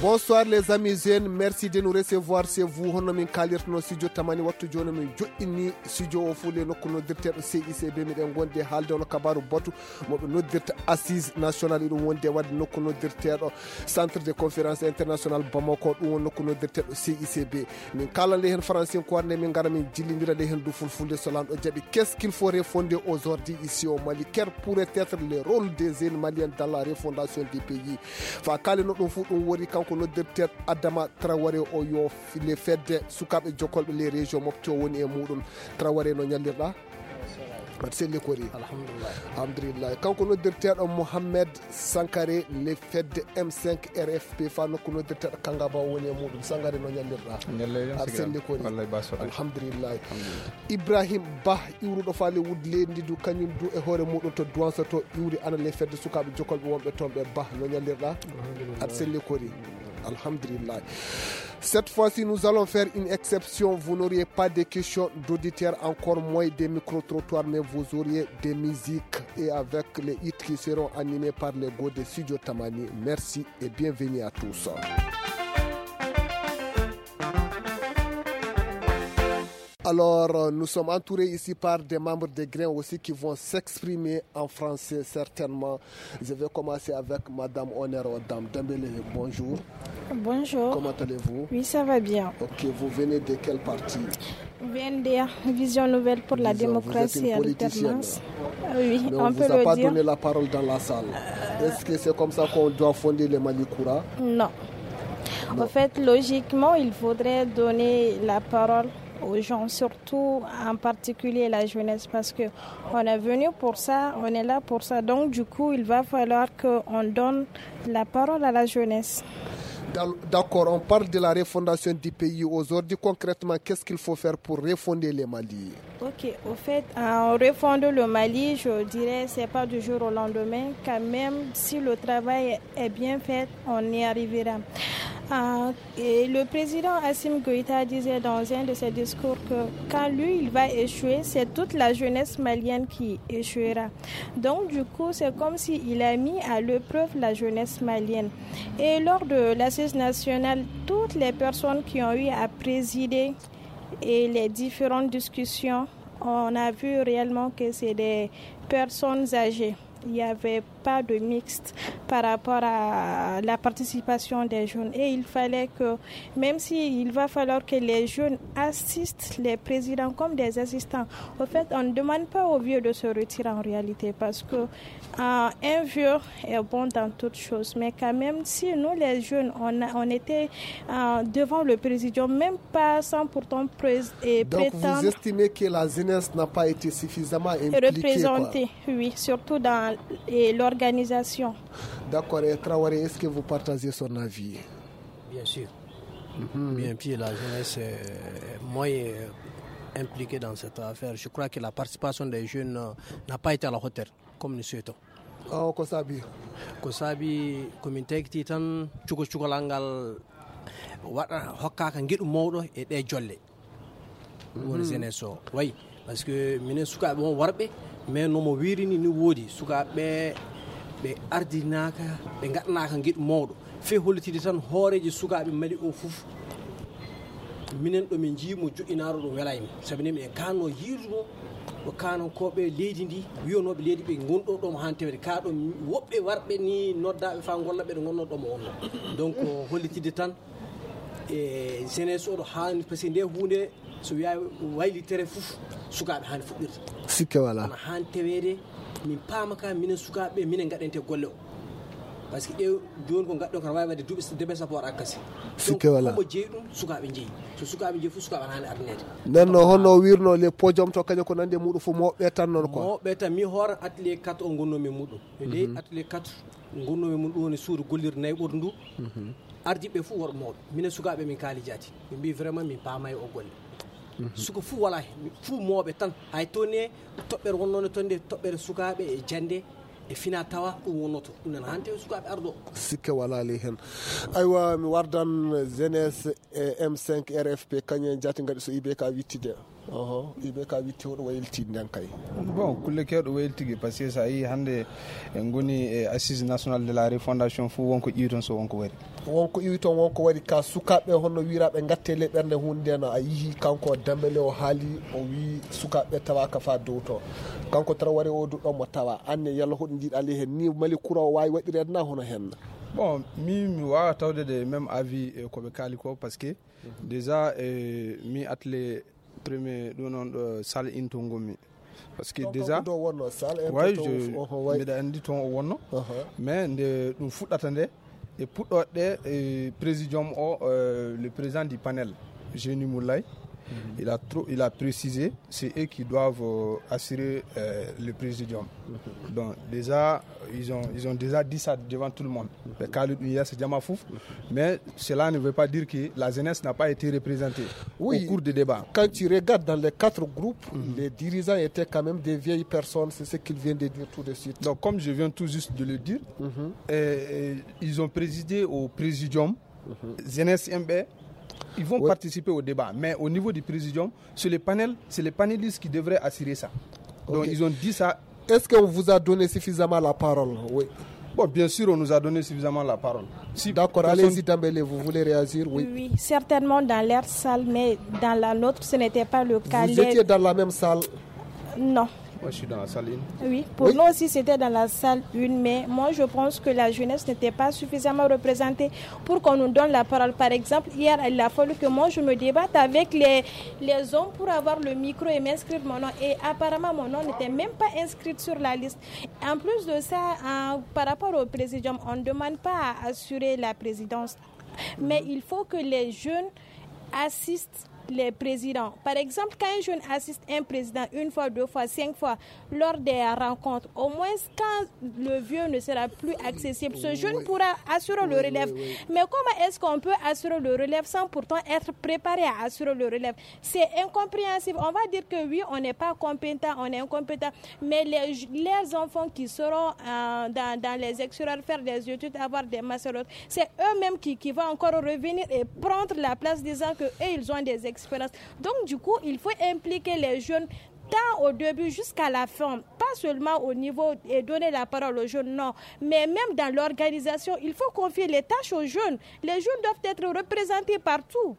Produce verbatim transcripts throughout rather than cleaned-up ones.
Bonsoir les amis jeunes, merci de nous recevoir. C'est vous, Honomin Kalir, no studio Tamani Watu Jonomin Joini, studio au Foule, no Kuno Directeur C I C B, Midengonde, Haldo, no Kabaru Botu, no Directeur Assise Nationale, no Wad, no Kuno Directeur Centre de Conférence Internationale Bamako, no Kuno Directeur C I C B. Min Kala Lehen Français, Kwarne, Mingarami, Jilindira Lehen du Fulfulde Solan, Ojabi. Qu'est-ce qu'il faut refonder aujourd'hui ici au Mali? Quel pourrait être le rôle des jeunes maliens dans la refondation du pays? Fa Kale no Fu, Wori Kanko, no Directeur Adama Traoré, Oyo, les fêtes de Soukab et Jokol, les régions Mopto, et Moudon, Traoré, no Nyalira. Merci le Kori. Alhamdulillah. Quand on a directeur Mohamed Sankare, les fêtes de M cinq R F P, Fano, qu'on a directeur Kangaba, Wone Moudon, Sangare, no Nyalira. Merci le Kori. Alhamdulillah. Ibrahim Bah, Yuru do Fale Woodley, Nidu Kanyum do e Hore Moudon to Douansato, Yuri, and les fêtes de Soukab et Jokol, Wombe Tombe, Bah, no Nyalira. Merci le Kori. Alhamdulillah. Cette fois-ci, nous allons faire une exception. Vous n'auriez pas de questions d'auditeurs, encore moins des micro-trottoirs, mais vous auriez des musiques et avec les hits qui seront animés par les go de Studio Tamani. Merci et bienvenue à tous. Alors, nous sommes entourés ici par des membres des Grains aussi qui vont s'exprimer en français certainement. Je vais commencer avec Madame Onero Dame Dembélé. Bonjour. Bonjour. Comment allez-vous? Oui, ça va bien. Ok, vous venez de quel parti? Je viens de Vision Nouvelle pour la Vision, démocratie et l'alternance. Oui, mais on, on peut vous a le pas dire. donné la parole dans la salle. Euh... Est-ce que c'est comme ça qu'on doit fonder les Malikoura? Non. non. En fait, logiquement, il faudrait donner la parole aux gens, surtout en particulier la jeunesse, parce que on est venu pour ça, on est là pour ça. Donc du coup, il va falloir qu'on donne la parole à la jeunesse. D'accord, on parle de la refondation du pays. Aujourd'hui, concrètement, qu'est-ce qu'il faut faire pour refonder le Mali? Ok, au fait, en refondant le Mali, je dirais c'est pas du jour au lendemain. Quand même, si le travail est bien fait, on y arrivera. Euh, et le président Assimi Goïta disait dans un de ses discours que quand lui il va échouer, c'est toute la jeunesse malienne qui échouera. Donc du coup, c'est comme s'il a mis à l'épreuve la jeunesse malienne. Et lors de l'assise nationale, toutes les personnes qui ont eu à présider et les différentes discussions, on a vu réellement que c'est des personnes âgées. Il n'y avait pas de mixte par rapport à la participation des jeunes. Et il fallait que, même s'il va falloir que les jeunes assistent les présidents comme des assistants, au fait, on ne demande pas aux vieux de se retirer en réalité parce que euh, un vieux est bon dans toutes choses. Mais quand même, si nous, les jeunes, on, a, on était euh, devant le président, même pas sans pourtant pré- et Donc prétendre... vous estimez que la jeunesse n'a pas été suffisamment impliquée? Représentée, oui, surtout dans et l'organisation. D'accord, et Traoré, est-ce que vous partagez son avis? Bien sûr. Mm-hmm. Bien puis la jeunesse est moins impliquée dans cette affaire. Je crois que la participation des jeunes n'a pas été à la hauteur, comme nous souhaitons. Ah, Kosabi. Kosabi, communauté qui est en Chuko Chukolangal, Hokka kan gidu mawdo e de jolle. Woni jeunesse o. Oui, parce que minen suka bon warbe mais no mo wirini ni wodi sukaɓe ɓe ardinaka ɓe gaɗanaka gueɗo mawɗo fe hollitide tan hooreji sukaɓe mali o fof minen ɗo min jiimo joƴinaro ɗo welaymi sabi ni miɗen kanno yiirumo ɗo kanankoɓe leydi ndi wiyanoɓe leydi ɓe gonɗo ɗomo han tewede ka ɗo woɓɓe warɓe ni noddaɓe fa golla ɓeɗe gonno ɗomo onno donc hollitide tan e jeunesse oɗo hani par ce que nde hunde so wiya waylitere fof sukaɓe hani fuɗɗirta sikke wala ana han tewede min paama ka minen sukaɓe minen gaɗente golle o par ce que ɗe joni ko gaɗɗo kana wawi wadde duuɓi debe sappo waɗa kasi sikke wala omo jeeyi ɗum sukaɓe jeeyi so sukaɓe jeeyi fof sukaɓe ana hani ardinede nden no honno wirno les podium to kañum ko nande muɗum fof mawɓe tan noon quoi mawɓe tan mi hoore atelier quatre o gonnomi muɗum e ley atelier quatre gonnomi mum ɗum woni suudu gollirde nayyi ɓurdu ndu ardiɓe fof worɓe mawɓe minen sukaɓe min kaali jaati min mbi vraiment min paamayi o golle suko fuu wala fuu mawɓe tan hay toni toɓɓere wonnone toon nde toɓɓere sukaɓe e jande e fina tawa ɗum wonnoto ɗum nana han tewi sukaɓe ardo sikke walali hen aywa mi wardan jeunesse e M cinq R F P kañum jati gaɗi so I B K wittide oho ibe ka witti o waylti nyankay bon kulle kewdo waylti parce que ça yi hande en goni e assise nationale de la refondation fu wonko iiton so wonko wari wonko iiton wonko wari ka sukabe honno wirabe gattele bernde hunde no a yi kanko Dambele o haali o wi sukabe tawa ka fa dowto kanko Traoré o du do mo tawa anne yalla hodin di ali hen ni mali kura o wawi wadire na hono hen bon mi mi wawa tawde de même avis ko be kali ko parce que mm-hmm. déjà euh, mi atle premier do non do sal into ngomi parce que déjà do wonno sal e way je mi da andi ton o wonno mais nde dum fuddata nde e puddo de présidium o le président du panel Génie Moulay Mm-hmm. Il a trop, il a précisé, c'est eux qui doivent euh, assurer euh, le présidium. Mm-hmm. Donc déjà, ils ont, ils ont déjà dit ça devant tout le monde. Mm-hmm. Mais cela ne veut pas dire que la jeunesse n'a pas été représentée oui, au cours des débats. Quand tu regardes dans les quatre groupes, mm-hmm. les dirigeants étaient quand même des vieilles personnes, c'est ce qu'ils viennent de dire tout de suite. Donc comme je viens tout juste de le dire, mm-hmm. et, et, ils ont présidé au présidium, mm-hmm. jeunesse M B. Ils vont oui. participer au débat, mais au niveau du présidium, sur les panels, c'est les panélistes qui devraient assurer ça. Donc okay. ils ont dit ça. Est-ce qu'on vous a donné suffisamment la parole? Oui. Bon, bien sûr, on nous a donné suffisamment la parole. Si D'accord, personne... allez-y Dambele, vous voulez réagir? Oui. Oui, certainement dans leur salle, mais dans la nôtre, ce n'était pas le cas. Vous étiez dans la même salle? Non. Moi, je suis dans la salle une. Oui, pour oui. nous aussi, c'était dans la salle une, mais moi, je pense que la jeunesse n'était pas suffisamment représentée pour qu'on nous donne la parole. Par exemple, hier, il a fallu que moi, je me débatte avec les, les hommes pour avoir le micro et m'inscrire mon nom. Et apparemment, mon nom n'était même pas inscrit sur la liste. En plus de ça, hein, par rapport au présidium, on ne demande pas à assurer la présidence, mais mm-hmm. il faut que les jeunes assistent les présidents. Par exemple, quand un jeune assiste un président une fois, deux fois, cinq fois lors des rencontres, au moins quand le vieux ne sera plus accessible, ce jeune oui. pourra assurer oui, le relève. Oui, oui. Mais comment est-ce qu'on peut assurer le relève sans pourtant être préparé à assurer le relève? C'est incompréhensible. On va dire que oui, on n'est pas compétent, on est incompétent, mais les, les enfants qui seront euh, dans, dans les extérieurs faire des études, avoir des masters, c'est eux-mêmes qui, qui vont encore revenir et prendre la place disant qu'eux, ils ont des expérience. Donc du coup, il faut impliquer les jeunes tant au début jusqu'à la fin, pas seulement au niveau et donner la parole aux jeunes, non, mais même dans l'organisation, il faut confier les tâches aux jeunes. Les jeunes doivent être représentés partout.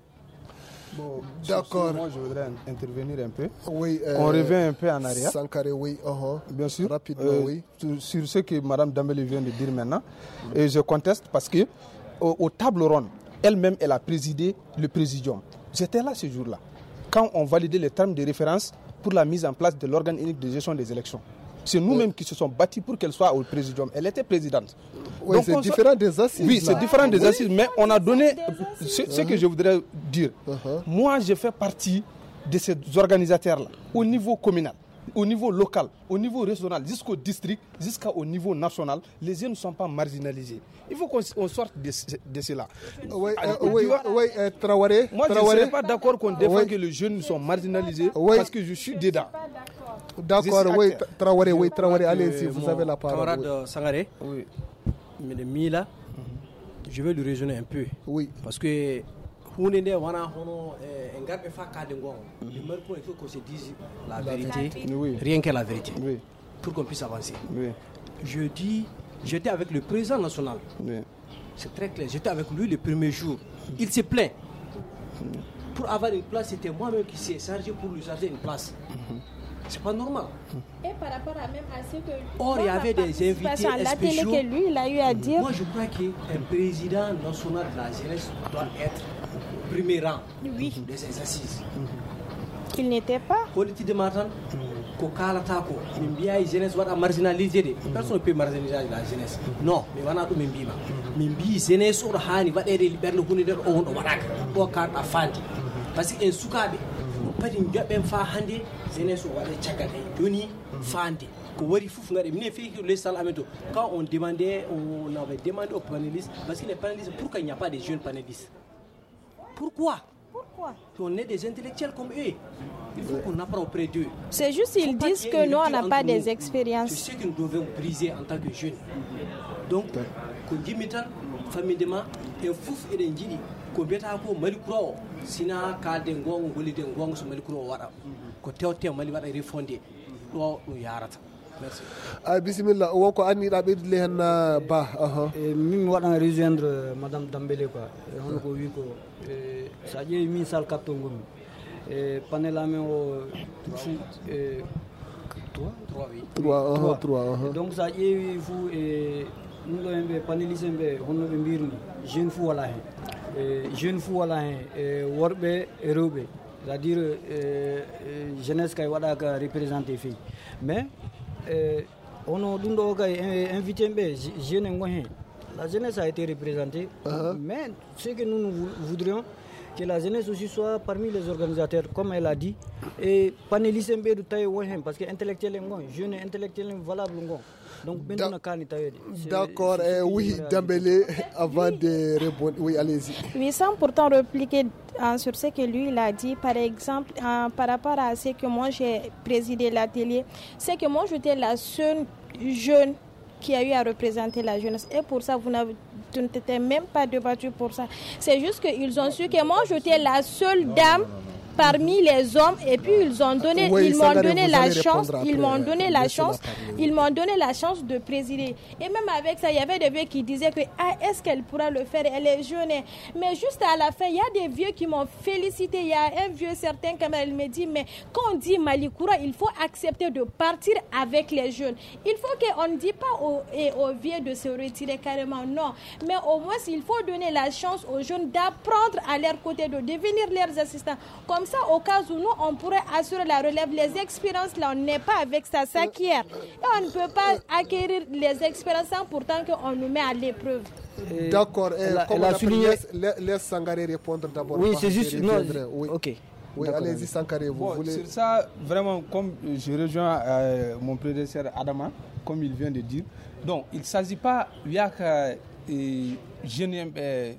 Bon, d'accord. Moi, je voudrais intervenir un peu. Oui, euh, on revient un peu en arrière. Sankaré, oui, uh-huh. bien sûr. Rapidement, euh, oui. Sur ce que Mme Dambele vient de dire maintenant, mm-hmm. et je conteste parce que au, au table ronde, elle-même, elle a présidé le présidium. J'étais là ce jour-là, quand on validait les termes de référence pour la mise en place de l'organe unique de gestion des élections. C'est nous-mêmes oui. qui se sommes battus pour qu'elle soit au présidium. Elle était présidente. Oui, c'est différent soit... des assises. Oui, c'est différent des oui. assises, mais on a donné ce, ce que je voudrais dire. Uh-huh. Moi, je fais partie de ces organisateurs-là, au niveau communal, au niveau local, au niveau régional, jusqu'au district, jusqu'au niveau national. Les jeunes ne sont pas marginalisés. Il faut qu'on on sorte de, de cela. Oui, euh, oui, oui euh, Traoré. Moi, Traoré. je ne suis pas d'accord qu'on défende oui. que les jeunes sont marginalisés oui. parce que je suis dedans. D'accord, oui, Traoré, oui, Traoré, allez-y, vous avez la parole. Camarade oui. Sangaré, oui. mais le Mila, mm-hmm. je vais le raisonner un peu. Oui. Parce que il faut qu'on se dise la vérité, oui. rien que la vérité, oui. pour qu'on puisse avancer. Oui. Je dis, j'étais avec le président national. Oui. C'est très clair. J'étais avec lui le premier jour. Il se plaint. Pour avoir une place, c'était moi-même qui s'est chargé pour lui charger une place. Mm-hmm. C'est pas normal. Et par rapport à même à ce que... Or, il y avait des invités à la spéciaux. Télé que lui, il a eu à dire. Moi, je crois qu'un président national de la jeunesse doit être au premier rang oui. de ses assises. Il n'était pas. Politique de Martin, Kokalatako, Mimbia, jeunesse, va marginaliser. Personne ne peut marginaliser la jeunesse. Non, mais on a tout Mimbi. Mimbi, jeunesse, ou Hani, va être libéré le Kunider, ou Warak, ou Kar Afandi. Parce qu'un soukabe. Pas une bien fa hande jeunesse ou aller chakate doni fande ko wari fouf ngare mine fi les salles ameto quand on demandait on avait demandé aux panélistes parce que les panélistes pourquoi il n'y a pas de jeunes panélistes pourquoi pourquoi on est des intellectuels comme eux il faut qu'on apprenne auprès d'eux c'est juste ils disent que nous on n'a pas des expériences c'est ce que nous devons briser en tant que jeunes donc qu'on dit mitan famille dema et fouf et d'indili ko beta ko mali kuro sina kalde gongo golide gongo so mali kuro wada ko tewte mali wada refondé do do yarata. Merci. Ah, bismillah, o ko anni da be le hen ba aha e min wadan rejoindre madame Dambélé quoi on ko wi ko e sa je min sal kapto ngom e panel amen o e trois trois donc sa je fu e nous avons panéliste be honno be mbirni jeune fu wala hen e jeune fu wala hen e worbe e rewbe c'est-à-dire e jeunesse kay wada ka représenter fi mais Euh, on a invité les jeunes. La jeunesse a été représentée, uh-huh. mais ce que nous, nous voudrions, que la jeunesse aussi soit parmi les organisateurs, comme elle a dit, et panélistes de taille parce que intellectuels, jeunes intellectuels valables. Donc, d'accord, euh, oui, Dambélé, avant de répondre, oui, allez-y. Oui, sans pourtant répliquer hein, sur ce que lui il a dit, par exemple, hein, par rapport à ce que moi j'ai présidé l'atelier, c'est que moi j'étais la seule jeune qui a eu à représenter la jeunesse. Et pour ça, vous n'avez même pas débattu pour ça. C'est juste qu'ils ont su que moi j'étais la seule dame parmi les hommes et puis ils ont donné oui, ils m'ont donné la chance après, ils m'ont donné la chance ils m'ont donné la chance de présider et même avec ça il y avait des vieux qui disaient que ah est-ce qu'elle pourra le faire, elle est jeune, mais juste à la fin il y a des vieux qui m'ont félicité. Il y a un vieux certain quand même, il me dit mais quand on dit Malikoura il faut accepter de partir avec les jeunes, il faut qu'on ne dit pas aux, aux vieux de se retirer carrément, non, mais au moins il faut donner la chance aux jeunes d'apprendre à leur côté, de devenir leurs assistants. Comme ça, au cas où nous, on pourrait assurer la relève. Les expériences, là, on n'est pas avec ça, ça qui est. Et on ne peut pas acquérir les expériences sans pourtant qu'on nous met à l'épreuve. D'accord. Comment on souligné... laisse, laisse Sangaré répondre d'abord. Oui, c'est juste... Non, oui. Ok. Oui, allez-y, Sangaré, vous bon, voulez... Sur ça, vraiment, comme je rejoins euh, mon prédécesseur Adama, comme il vient de dire, donc, il ne s'agit pas... Il y a que... Je n'aime...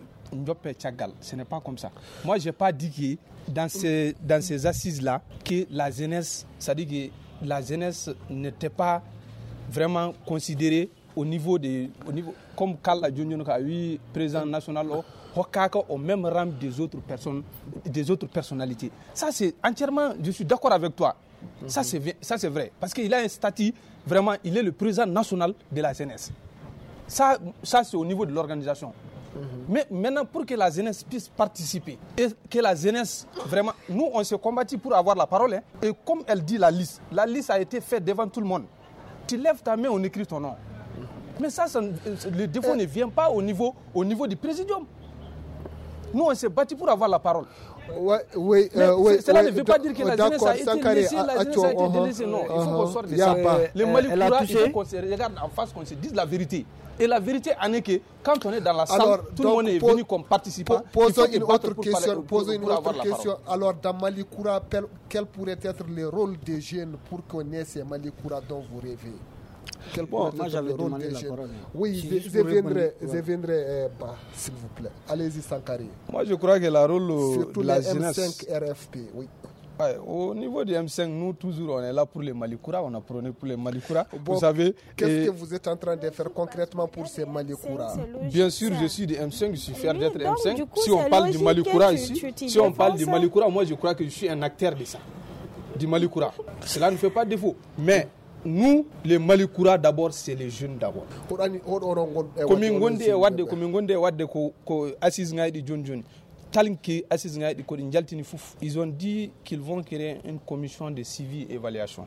Ce n'est pas comme ça. Moi, je n'ai pas dit que dans ces, dans ces assises-là, que la jeunesse, c'est-à-dire que la jeunesse n'était pas vraiment considérée au niveau de, au niveau, comme Kalla Djonyonoka, oui, président national, au même rang des autres personnes, des autres personnalités. Ça, c'est entièrement, je suis d'accord avec toi. Mm-hmm. Ça, c'est, ça, c'est vrai. Parce qu'il a un statut, vraiment, il est le président national de la jeunesse. Ça, ça c'est au niveau de l'organisation. Mm-hmm. Mais maintenant, pour que la jeunesse puisse participer et que la jeunesse, vraiment, nous, on s'est combattu pour avoir la parole. Hein, et comme elle dit la liste, la liste a été faite devant tout le monde. Tu lèves ta main, on écrit ton nom. Mm-hmm. Mais ça, ça, le défaut euh... ne vient pas au niveau, au niveau du présidium. Nous, on s'est battu pour avoir la parole. Ouais, oui, euh, oui, cela oui, ne veut pas dire que la jeunesse a été laissée, la jeunesse a été délaissée. Non, il faut qu'on sorte de ça. Les Malikoura, il faut qu'on se regarde en face, qu'on se dise la vérité. Et la vérité en est que quand on est dans la salle, alors, tout donc, le monde est venu comme participant. Posons une autre question. Posons une autre question. Alors, dans Malikoura, quel pourrait être le rôle des jeunes pour qu'on ait ces Malikoura dont vous rêvez? Quel bon, moi j'avais demandé la parole. Oui, si je, je viendrai, je viendrai euh, bah, s'il vous plaît. Allez-y, Sankaré. Moi je crois que la rôle surtout de la les jeunesse... M cinq R F P, oui. Ouais, au niveau du M cinq, nous toujours on est là pour les Malikoura, on a prôné pour les Malikoura. Bon, vous savez... Qu'est-ce et... que vous êtes en train de faire concrètement pour ces Malikoura? Bien sûr, je suis du M cinq, je suis fier oui, d'être donc, M cinq. Coup, si on parle du Malikoura tu, ici, tu si on parle du Malikoura, moi je crois que je suis un acteur de ça, du Malikoura. Cela ne fait pas défaut. Mais... nous, les Malikoura d'abord, c'est les jeunes d'abord. Comme Ngonde wadde, comme Ngonde wadde ko ko assise ngaidi John John. Talinki assise ngaidi ko njaltini fouf. Ils ont dit qu'ils vont créer une commission de suivi et évaluation.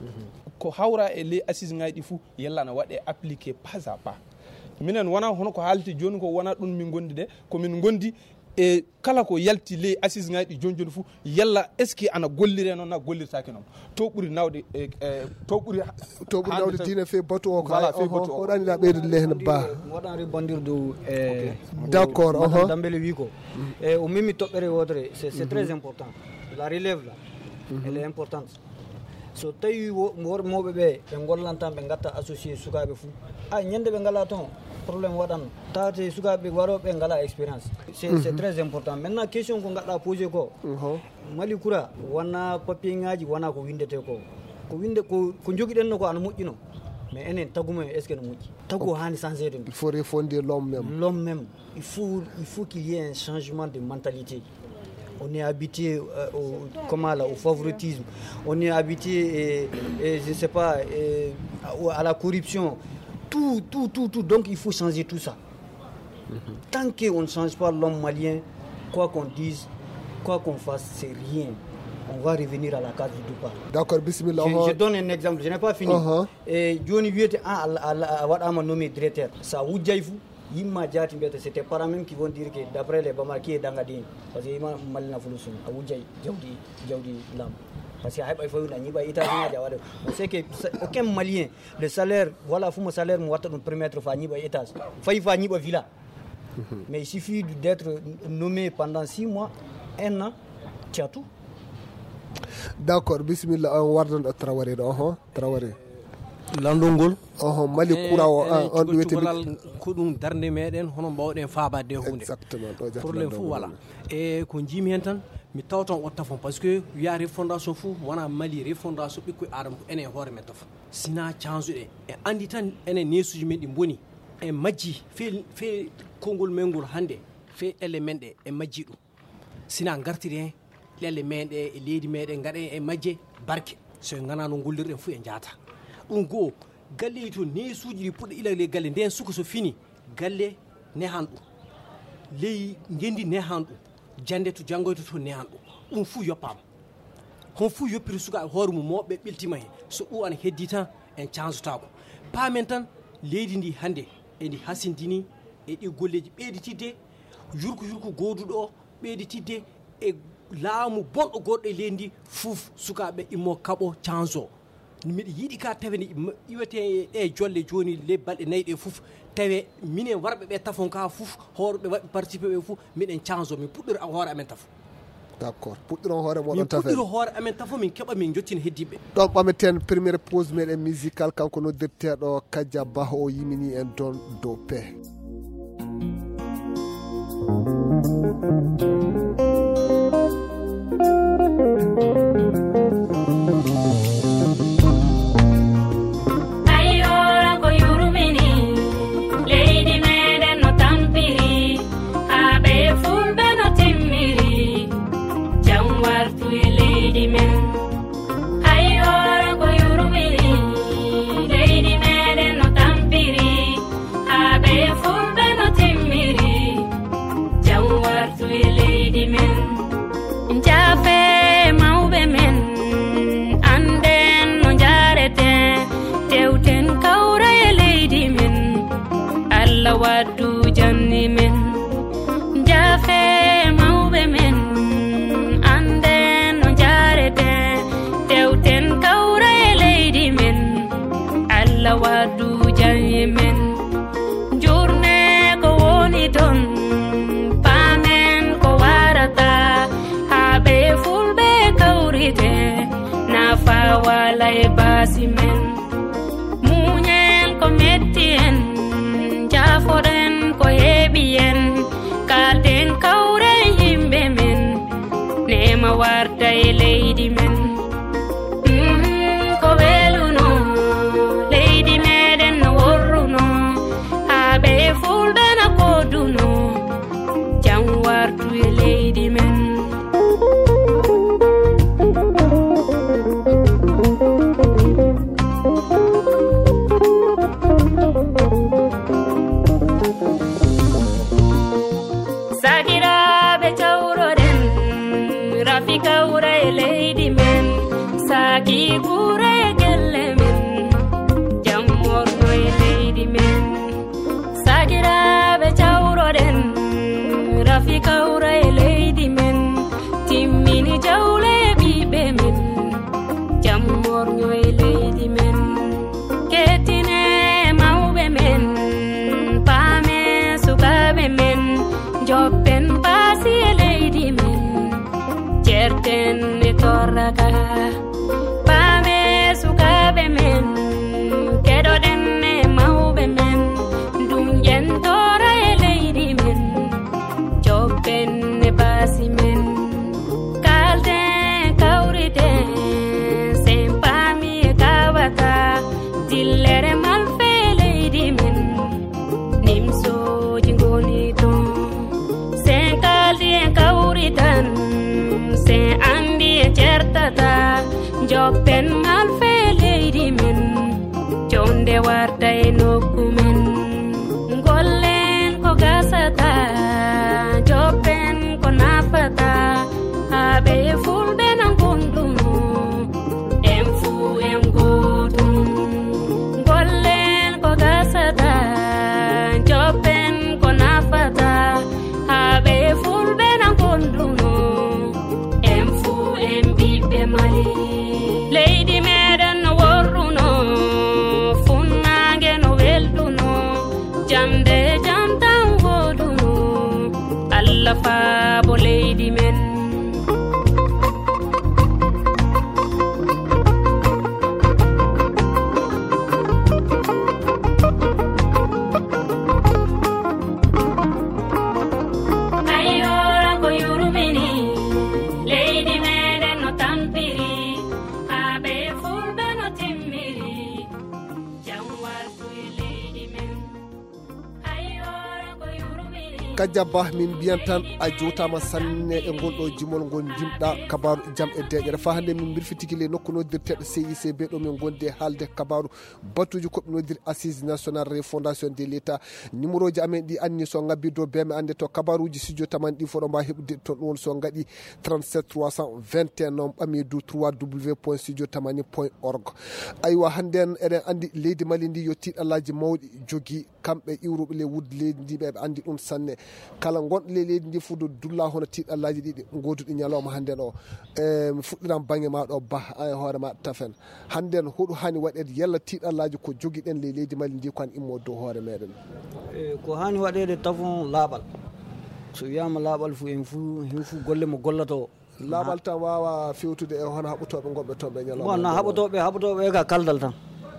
Ko hawra et les assise ngaidi fou yalla na wade appliquer pas à pas. Minen wana hono ko halti joni ko wana dun min gondi de ko min gondi e kala ko yalti le assise ngaadi jonjon fu yalla est ce que ana gollire non na gollirta ke non to buri nawde e to buri to buri nawde dina fe bato o ko o dani da beede lehna ba modan rebondir do e d'accord oh Dambélé wi ko e o mimi tobbere wodre c'est c'est très important la relève là elle est importante so tawi wor mobe be be gollantambe ngatta associé sukabe fu a nyande be ngala ton problème wadan tawte sukabe waro be ngala expérience c'est mm-hmm. c'est très important. Maintenant question ko ngada poser ko uh-huh. Malikoura wana papier ngaji wana ko windete ko ko winde ko ko jogiden no ko an mujjino mais enen tagumen est-ce que no moƴƴi tagu hani changer de il faut refonder l'homme même l'homme même il faut il faut qu'il y ait un changement de mentalité. On est habitué euh, au, comment là, au favoritisme, on est habitué, et, et, je ne sais pas, et, à la corruption, tout, tout, tout, tout. Donc il faut changer tout ça. Mm-hmm. Tant qu'on ne change pas l'homme malien, quoi qu'on dise, quoi qu'on fasse, c'est rien. On va revenir à la case du départ. D'accord, bismillah. Je, je donne un exemple, je n'ai pas fini. Uh-huh. Et Johnny Viette a nommé directeur. Ça ou Djaïfou. C'était pas même qui vont dire que d'après les Bamar qui est dans la dîne, parce que Ima Malina Fulusun, Aoudjaï, Jaudi, Jaudi Lam. Parce qu'il faut une niba États-Unis. On sait qu'aucun Malien, le salaire, voilà, il faut mon salaire, moi, notre premier Faniba États. Faï Faniba Villa. Mais il suffit d'être nommé pendant six mois, un an, tu as tout. D'accord, bismillah, on va dans Traoré, Traoré. landongol oho mali kurawo on do wete ko dum darde meden hono bawden faabade hunde exactement do problème fu wala e ko jimi hen tan mi tawton watta fon parce que wiya refondation fu wana mali refondation bikko adam ko enen hoore men taf sina chanzude e andi tan enen nesuji men di boni e majji fe fe kongol mengol hande fe elemende e majji dum sina gartiri lelle mende e leedi meden ngade e majje barke so ngana no gollirden fu e jaata ɗum goo galle to nesuji ɗi puɗɗo ilale galle nden suka so fini galle nehan ɗum ley gendi nehan ɗum jande to jangoyto to nehan ɗum ɗum fuu yoppama hon fuu yoppiri suka hoore mum moɓɓe ɓiltima he so ɗum an heddi tan en cansotako paamen tan leydi ndi hande endi hasindini e ɗi golleji ɓeyditidde yurko yurko goduɗo o ɓeyditidde e laamu bonɗo goɗɗo e leydi ndi fof sukaɓe immo kaɓo canso miɗa yiɗi ka tawene iwete e jolle joni le balɗe nayyi ɗe fof tawe minen warɓe ɓe tafon ka fof hoorɓe waɓe participé ɓe fof miɗen canso min puɗɗori hoore amen tafo d' accord puɗɗiron hoore moɗon min puɗɗiri hoore amen tafo min keɓa min jottina heddiɓe ɗon ɓameten premiére pause meɗen musical kanko noddirteɗo Kadia Ba o yimini en don dow pe waddu janni men jafe mawɓe men anden no jarete tewten kawra e leydi men Allah waddu janni men jurne ko woni ton paamen ko warata ha ɓe fulɓe kawrite nafa wala e basi men muñen ko metti en jafoɗen ko heeɓi en kalten kawre yimɓe men nema warta e leydi men ko weluno leydi meɗen no worruno haa ɓe fulɓe no koduno jam wartu e leydi men sakiraɓe cawroɗen rafi kawra e leydi men saki gura e gelle men jam morno e leydi men sakiraɓe cawroɗen rafi kawra e leydi men timmini jawle e ɓiɓe men jam morno e leydi men kettine mawɓe men paame sukaɓe men joppen paasi e leydi men certen e torraka paame sukaɓe men keɗoɗen e mawɓe men dunƴen tora e leydi men joppen e paasi men kalten kawriten sen paami e kawata dillere ma tan se andi e certata joppen mal fe leydi men jonde warta e nokku men gollen ko gasata joppen ko nafata habe fulbe nan gonduno en fu en godum gollen ko gasata joppen ko nafata habe fulbe nan gonduno en fu en bibbe mali leydi meɗen no worruno funnange no welduno jamde jam tan woduno allah faabo leydi men kajaba min mbiyan tan a jotama sanne e gonɗo jimol gon jimɗa kabaru jam e deƴere fa hande min birfitiki le nokku noddirteɗo C I C B ɗo min gonde haalde kabaru batuji koɓe noddir assise national refondation de l' état numéro ji amen ɗi anni so ngabbi do beme ande to kabaruji studio taman ɗi foɗo mba heɓude toon ɗum woni so gaɗi trente-sept trois cent vingt et un on ɓami du trois w point studio tamani point org aywa hande en eɗen andi leydi Mali ndi yo tiɗallaji mawɗi jogui kamɓe iwruɓe le wudde leydi ndi ɓe ɓe andi ɗum sanne kala gonɗo le leydi ndi fu do dulla hono tiɗallaji ɗiɗi goduɗi ñalawma hande o e mi fuɗɗiran banggue maɗo ba ay hoore ma tafen hande hoɗo hani waɗede yalla tiɗallaji ko joguiɗen le leydi Mali ndi ko an immo dow hoore meɗen e ko hani waɗede tafon laaɓal so wiyama laaɓal fu en fu hen fu golle mo gollato laaɓal tan wawa fewtude e hono haɓotoɓe gonɓe toon ɓe ñalawma bon na haɓotoɓe haɓotoɓe ka kaldal tan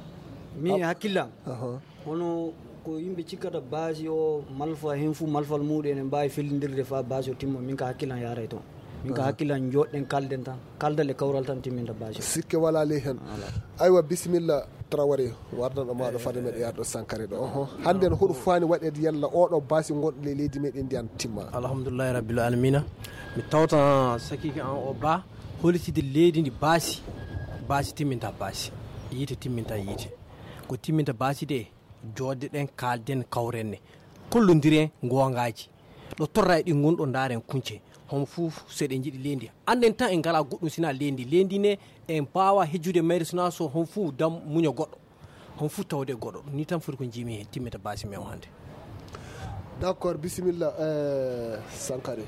mi hakkillam hono ko yimɓe cikkata base o malfa hen fu malfal muɗum en mbawi fellidirde fa base o timma min ka hakkillan yaara toon min ka hakkillan joɗɗen kalden tan kaldal e kawral tan timminta base o sikke wala ley hen aywa bisimilla Traoré wardanɗo maɗo fade meɗe yarɗo Sankare ɗo oho hande no hoɗo fani waɗede yalla oɗo base gonɗo le leydi meɗen ndi an timma alhamdoulillahi rabbil alamina mi tawta sakiki an o ba holitide leydi ndi baasi baasi timminta baasi yiite timminta yiite ko timminta baasi de jodde ɗen kalden kawrenne kollodiren gongaji ɗo torra e ɗi gonɗo daren kunce homo fuf seɗe jiiɗi lendi anden tan en ngala goɗɗum sina lendi lendi ne en mbawa hejjude mayre sina so hon fuf dam muño goɗɗo hon fuf tawde goɗɗo ni tan foti ko jimi hen timmita basi men hande d' accord bisimilla euh, Sankare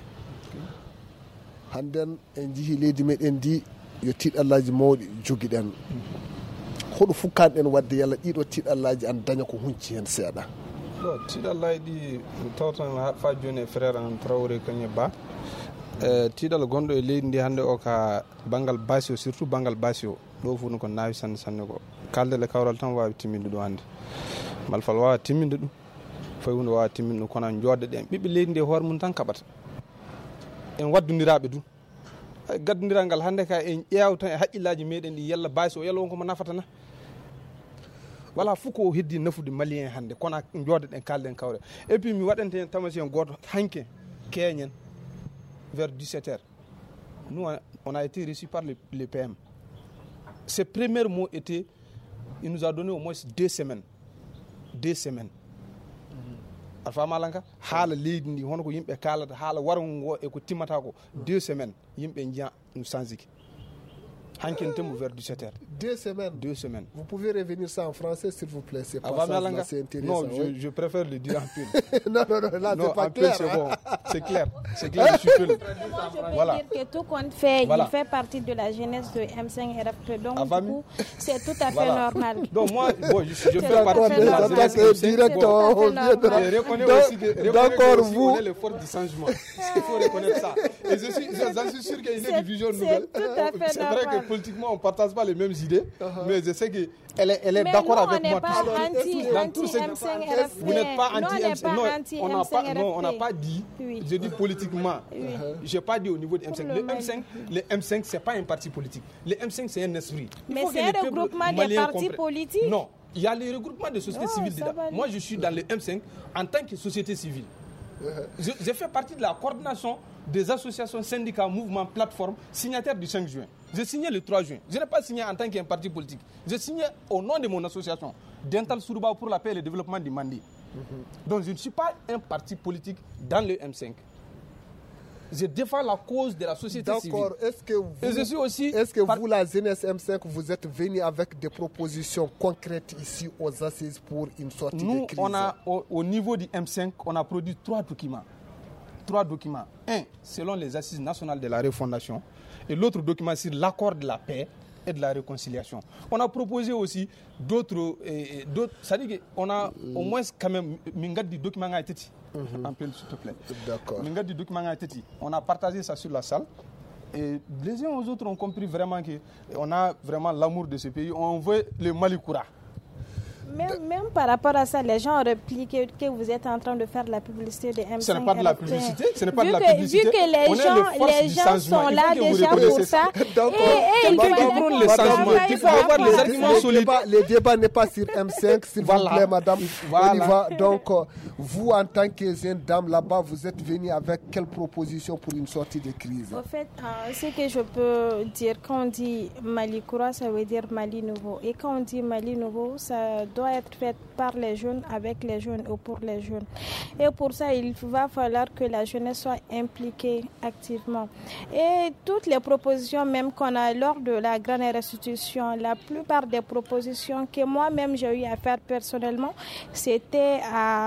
handen en jeehi leydi meɗen ndi yo tiɗallaji mawɗi joguiɗen hoɗo fukkanɗen wadde yalla ɗiɗo tiɗallaji an daña ko hunci hen seeɗa ɗo tiɗallaji ɗi mi tawtan ha fa joni e frère an Traoré kañe ba e tiɗal gonɗo e leydi ndi hande o ka banggal basi o surtout banggal basi o ɗo fu no ko nawi sanne sanne ko kalde le kawral tan wawi timminde ɗum hande malfal wawa timminde ɗum fayi hunde wawa timminde ɗum kono jodde ɗen ɓiɓɓe leydi ndi hoore mum tan kaɓata en waddodiraɓe du gaddodiral ngal hande ka en ƴeew tan e haqqillaji meɗen ɗi yalla basi o yalla wonko mo nafatana wala fof ko heddi nafude malien hande kono jodde ɗen kalden kawre et puis mi waɗante hen tamasi en goto hanke keñen vers dix-sept heures nous on a été reçus par le, le P M. Ses premiers mots étaient il nous a donné au moins deux semaines deux semaines a famalanka haala leydi ndi hono ko yimɓe kalata haala wargo ngo e ko timmata ko deux semaines yimɓe jiya no sanziki hanken tembo vers dix-sept heures deux semaines deux semaines vous pouvez revenir ça en français s'il vous plaît c'est pas ah, ça là, c'est intéressant non je, je préfère le dire en pile non non non là non, c'est pas en clair c'est hein? bon c'est clair c'est clair je suis pile Moi, je peux voilà. dire que tout compte fait, Voilà. il fait partie de la jeunesse de M cinq R F P. Donc, Avant du coup, c'est tout à fait Voilà. normal. donc moi bon, je, je C'est fais partie tout à de fait la normal. jeunesse C'est M cinq. direct, C'est tout à on fait vient normal. de- Et reconnais Donc- aussi que reconnais d'accord, aussi vous- qu'on est le fort du changement. Il faut reconnaître ça. Et je suis, j'en suis sûr qu'il y a C'est- une division c'est nouvelle. tout à fait C'est vrai normal. que politiquement on ne partage pas les mêmes idées, mais je sais qu'elle est, elle est Mais d'accord nous, avec on n'est moi. pas Tout ça. anti- Dans tout ce- anti-M cinq R F P. Vous n'êtes pas Nous, on anti n'est M cinq. pas Non, anti on n'a M cinq pas, non, on n'a R F P. pas dit. Oui. Je dis politiquement. Oui. Je n'ai pas dit au niveau de M cinq. Pour Le le M cinq, le M cinq, c'est pas un parti politique. Le M cinq, c'est un esprit. Il Mais faut que c'est le un peuple regroupement des malien partis comprenne. politiques. Non, il y a les regroupements de sociétés Oh, civiles ça dedans. va aller. Moi, je suis dans le M cinq en tant que société civile. Je- J'ai fait partie de la coordination des associations, syndicats, mouvements, plateformes, signataires du cinq juin. J'ai signé le trois juin. Je n'ai pas signé en tant qu'un parti politique. J'ai signé au nom de mon association, Dental Suruba pour la paix et le développement du Mandi. Mm-hmm. Donc je ne suis pas un parti politique dans le M cinq. Je défends la cause de la société civile. D'accord. Est-ce que, vous, Et je suis aussi est-ce que par- vous, la jeunesse M cinq, vous êtes venu avec des propositions concrètes ici aux assises pour une sortie Nous, de crise? on a, au, au niveau du M cinq, on a produit trois documents. Trois documents. Un, selon les assises nationales de la refondation. Et l'autre document sur l'accord de la paix et de la réconciliation. On a proposé aussi d'autres... eh, d'autres c'est-à-dire qu'on a au moins quand même... Mingat du document a été dit. Un peu, s'il te plaît. D'accord. Mingat du document a été dit. On a partagé ça sur la salle. Et les uns aux autres ont compris vraiment qu'on a vraiment l'amour de ce pays. On veut le Malikoura. Même, même par rapport à ça, les gens répliquent que vous êtes en train de faire de la publicité de M cinq. Ce n'est pas de la R F T. publicité, ce n'est pas vu de la que, publicité. Vu que les On est gens, les forces les du gens changement. sont Il là faut que vous déjà reconnaissez pour ça. Donc, et, et il quelqu'un faut comprendre qu'on les changements. travaille Il faut avoir par les rapport à arguments ça. Le solides. débat, le débat n'est pas sur M cinq, s'il Voilà. vous plaît, madame. Voilà. On y va. Donc, euh, vous, en tant que jeune dame là-bas, vous êtes venue avec quelle proposition pour une sortie de crise? Au fait, euh, ce que je peux dire, quand on dit Mali Koura, ça veut dire Mali nouveau. Et quand on dit Mali nouveau, ça doit être fait par les jeunes, avec les jeunes ou pour les jeunes. Et pour ça, il va falloir que la jeunesse soit impliquée activement. Et toutes les propositions même qu'on a lors de la grande restitution, la plupart des propositions que moi-même j'ai eu à faire personnellement, c'était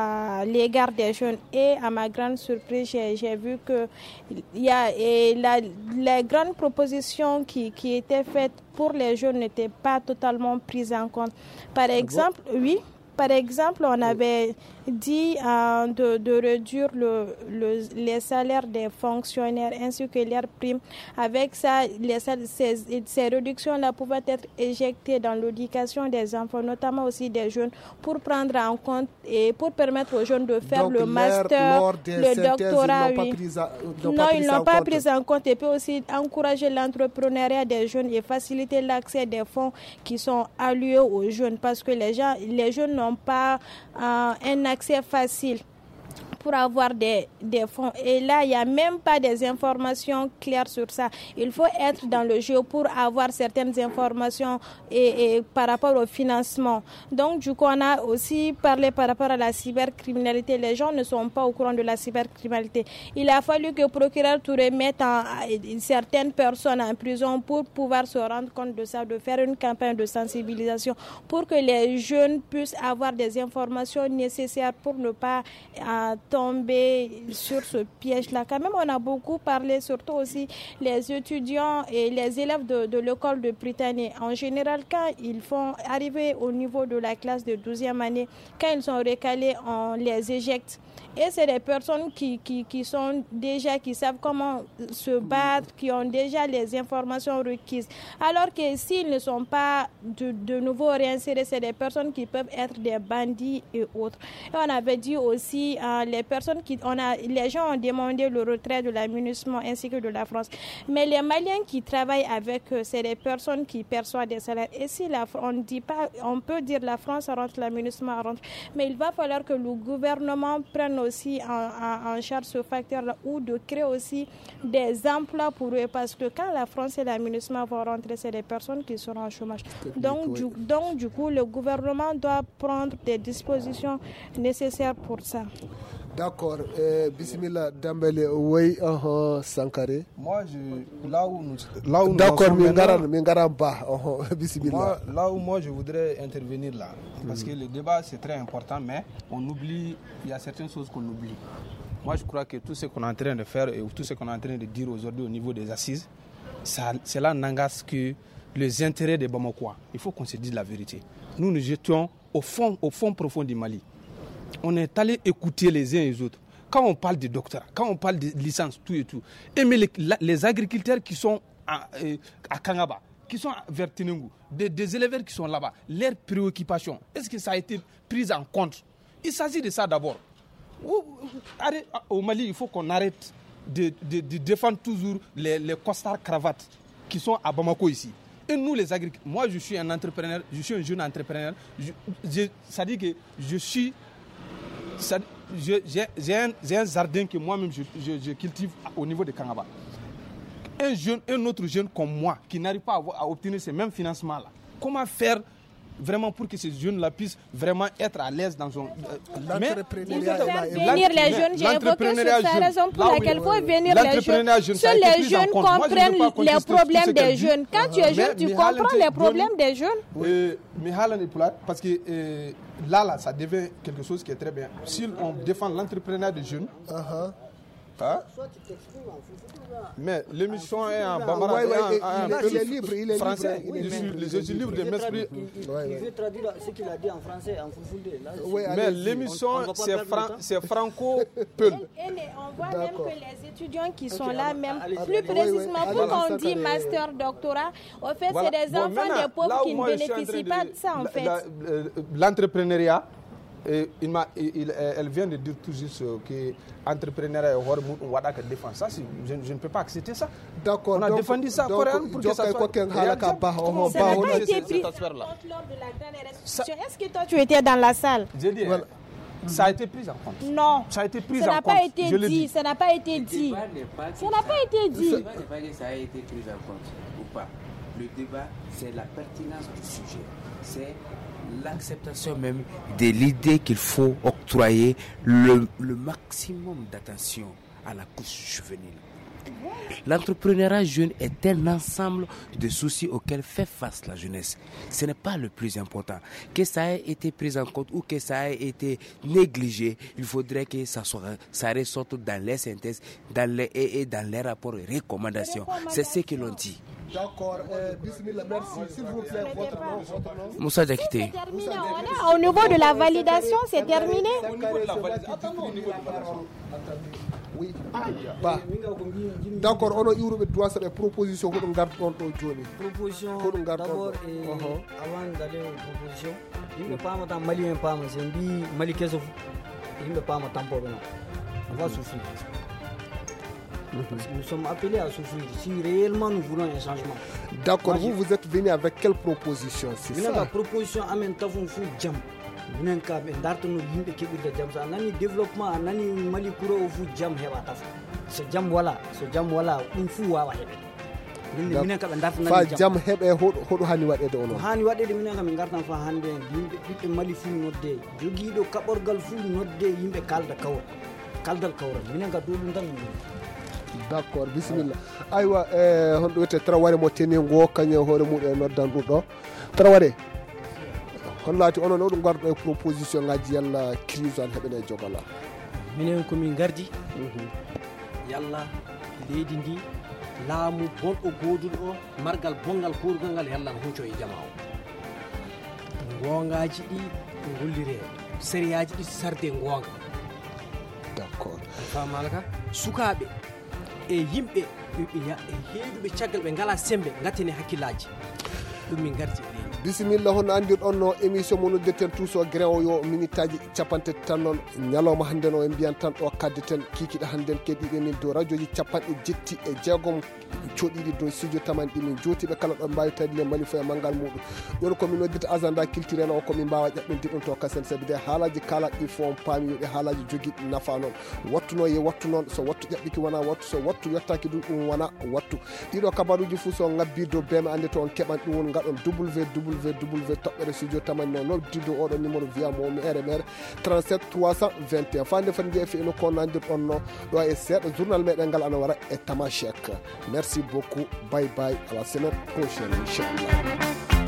à l'égard des jeunes. Et à ma grande surprise, j'ai, j'ai vu que il y a, et la, les grandes propositions qui, qui étaient faites pour les jeunes n'étaient pas totalement prises en compte. Par exemple, oui. Par exemple, on avait dit euh, de, de réduire le, le, les salaires des fonctionnaires ainsi que leurs primes. Avec ça, les, ces, ces réductions-là pouvaient être éjectées dans l'éducation des enfants, notamment aussi des jeunes, pour prendre en compte et pour permettre aux jeunes de faire Donc, le l'air, master, lors des le synthèses, doctorat. ils n'ont Oui. pas pris à- ils n'ont Non, pas pris ils ça n'ont en pas compte. pris en compte et puis aussi encourager l'entrepreneuriat des jeunes et faciliter l'accès des fonds qui sont alloués aux jeunes parce que les gens, les jeunes n'ont pas euh, un accès facile pour avoir des, des fonds. Et là, il n'y a même pas des informations claires sur ça. Il faut être dans le jeu pour avoir certaines informations et, et par rapport au financement. Donc, du coup, on a aussi parlé par rapport à la cybercriminalité. Les gens ne sont pas au courant de la cybercriminalité. Il a fallu que le procureur Touré mette en, certaines personnes en prison pour pouvoir se rendre compte de ça, de faire une campagne de sensibilisation pour que les jeunes puissent avoir des informations nécessaires pour ne pas euh, tomber sur ce piège-là. Quand même, on a beaucoup parlé, surtout aussi les étudiants et les élèves de, de l'école de Britannie. En général, quand ils font arriver au niveau de la classe de douzième année, quand ils sont recalés, on les éjecte. Et c'est des personnes qui, qui, qui sont déjà, qui savent comment se battre, qui ont déjà les informations requises. Alors que s'ils ne sont pas de, de nouveau réinsérés, c'est des personnes qui peuvent être des bandits et autres. Et on avait dit aussi, euh, les personnes qui, on a, les gens ont demandé le retrait de la MINUSMA ainsi que de la France. Mais les Maliens qui travaillent avec eux, c'est des personnes qui perçoivent des salaires. Et si la, on dit pas, on peut dire la France rentre, la MINUSMA rentre, mais il va falloir que le gouvernement prenne aussi en, en, en charge ce facteur-là ou de créer aussi des emplois pour eux parce que quand la France et la MINUSMA vont rentrer, c'est des personnes qui seront au chômage. Donc, oui. du, donc du coup, le gouvernement doit prendre des dispositions nécessaires pour ça. D'accord. Euh, Bismillah Dambele, oui, uh, Sankare. Moi, je, là où nous, là où D'accord, nous Mingaran, Mingaran Ba, uh, Bismillah. Moi, là où moi je voudrais intervenir là, parce mm. que le débat c'est très important, mais on oublie, il y a certaines choses qu'on oublie. Moi, je crois que tout ce qu'on est en train de faire et tout ce qu'on est en train de dire aujourd'hui au niveau des assises, ça, cela n'engage que les intérêts des Bamakois. Il faut qu'on se dise la vérité. Nous nous jetons au fond, au fond profond du Mali. On est allé écouter les uns et les autres. Quand on parle de doctorat, quand on parle de licence, tout et tout, et mais les, les agriculteurs qui sont à, à Kangaba, qui sont vers Tenengu, des, des éleveurs qui sont là-bas, leurs préoccupations, est-ce que ça a été pris en compte? Il s'agit de ça d'abord. Au Mali, il faut qu'on arrête de, de, de défendre toujours les, les costards cravates qui sont à Bamako ici. Et nous, les agriculteurs, moi je suis un entrepreneur, je suis un jeune entrepreneur, je, je, ça dit que je suis... Ça, j'ai, j'ai, j'ai, un, j'ai un jardin que moi-même je, je, je cultive au niveau de Kangaba. Un jeune, un autre jeune comme moi qui n'arrive pas à, avoir, à obtenir ces mêmes financements-là, comment faire vraiment pour que ces jeunes-là puissent vraiment être à l'aise dans son... Euh, l'entrepreneuriat. Il faut venir les jeunes, j'ai évoqué sur sa raison pour laquelle il faut venir les jeunes. Seuls les jeunes comprennent les problèmes des jeunes. Quand tu es jeune, tu comprends les problèmes des jeunes. Mais parce que là, là, ça devient quelque chose qui est très bien. Si on défend l'entrepreneuriat des jeunes... Uh-huh. Hein? Mais l'émission est en bambara, ouais, ouais, est en, il, en, il est libre, il est français. libre. Je suis, je suis libre de m'exprimer. Il, ouais, il veut traduire ce qu'il a dit en français, en fulfulde. Ouais, mais l'émission, c'est, fran- c'est franco-peul. On voit même que les étudiants qui sont okay, là, même allez, plus allez, précisément, ouais, ouais. pour qu'on dit master, doctorat, en fait, voilà. c'est des bon, enfants des pauvres qui ne bénéficient pas de ça, en fait. La, la, l'entrepreneuriat, Et il m'a, il, elle vient de dire tout juste que l'entrepreneuriat est défense. Ça, je, je ne peux pas accepter ça. D'accord. On a donc, défendu ça donc, pour que ça soit... Ça n'a pas été pris lors de la grande restitution. Est-ce que toi, tu étais dans la salle? J'ai dit, voilà. Ça a été pris en compte. Non. Ça a été pris ça en n'a compte. Pas été dit. Dit. Ça n'a pas été dit. Ça n'a pas été dit. Le débat n'est pas que ça a été pris en compte ou pas. Le débat, c'est la pertinence du sujet. C'est l'acceptation même de l'idée qu'il faut octroyer le, le maximum d'attention à la couche juvénile. L'entrepreneuriat jeune est un ensemble de soucis auxquels fait face la jeunesse. Ce n'est pas le plus important. Que ça ait été pris en compte ou que ça ait été négligé, il faudrait que ça, soit, ça ressorte dans les synthèses dans les, et, et dans les rapports et recommandations. C'est ce que l'on dit. D'accord, euh, bismillah, merci. S'il vous plaît, votre nom, votre nom. Moussa Diakité. Au niveau de la validation, c'est terminé. Au niveau de la validation, au niveau de la validation. Oui. Bah. D'accord, on a eu une proposition pour nous garder ton journée. Proposition d'abord et avant d'aller aux propositions, il ne pas m'attendre malien pas mais c'est dit Mali qu'est-ce il ne pas m'attendre pour on va souffrir. Parce que nous sommes appelés à souffrir si réellement nous voulons un changement. D'accord, vous, vous êtes venu avec quelle proposition? C'est ça? La proposition amène tafon fou jam. Vous n'avez qu'à d'art nous limiter qui de jam. Ça nani développement, nani mali kuro fou jam hewa taf. Ce jam voilà, ce jam voilà, un fou wa hebe. Minen ka d'art nani jam hebe hodo hani wadede ono. Hani wadede minen ka min gartan fa hande yimbe bibbe mali fu nodde. Jogido kaborgal fu nodde yimbe kalda kawr. Kaldal kawr minen ka dolu tan. D'accord, bismillah. Aywa eh hondo wete Traoré mo teni ngo kanyo hore mu e noddan dudo. Traoré. Hollati onon o dum gardo e proposition ngaji yalla crise an hebene jogala. Minen ko min gardi. Yalla leydi ndi laamu bonɗo goduɗo margal bongal kurgal ngal yalla hunco e jama o. Ngongaji ɗi gollire sériyaji ɗi sarde ngonga. D'accord. Famalaka sukaɓe e yimɓe ɓe heeduɓe caggal ɓe ngala sembe gatene hakkillaji ɗum min gardi leydi. Bismillah, on andirɗon no émission mo noddeten tous o gré yo minutaji capante tan noon ñalawma hannde no en mbiyan tan ɗo kaddeten kikiɗe hannde keɗiɗe min dow radio ji capanɗe jetti e jeegom coɗiɗi dow studio tamanɗi min jootiɓe kala ɗon mbawi tadile mali fo e manggal muɗum ɗon komin noddita agenda culturel o komin mbawa ƴaɓɓinde ɗum to kasen sabi de haalaji kalaɗi fo on paami yoɗi haalaji joguiɗi nafa noon wattuno ye wattu noon so wattu ƴaɓɓiki wona wattu so wattu yettaki ɗum ɗum wona wattu ɗiɗo kabaruji fuu so ngabbi dow bema ande to on keɓan ɗum won gaɗon w w w toɓɓere studio tamani no noddido oɗo numéro wiyamo mi ere mere trente-sept trois cent vingt et un fande fande jeefi eno ko nandirɗon no ɗo e seeɗa journal meɗen ngal ana wara e tamashek. Merci beaucoup, bye bye, à la semaine prochaine inchallah.